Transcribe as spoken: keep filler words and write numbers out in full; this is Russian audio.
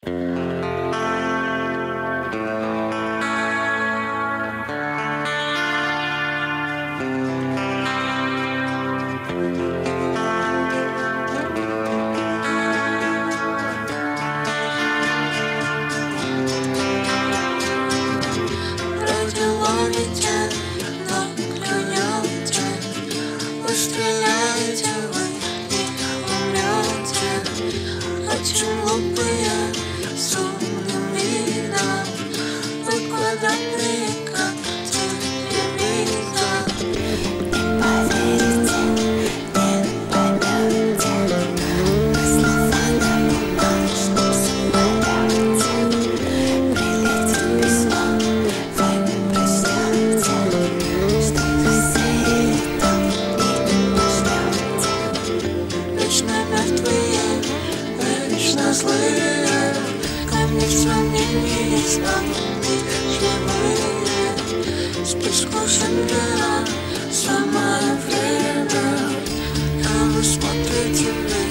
Родила ветер, но клюет тень. Вы стреляете, вы не умрете. Очень глупые, с умным видом. Вы квадратные, как телевизор. Не поверите, не поймете. Мы слова на бумажном самолете. Прилетит письмо, вы прочтете. Что веселье там и не пождете. Вечно мертвые, вечно злые. Камни в сравнении с вами живые. Списку Шиндлера самое время. А вы смотрите вверх.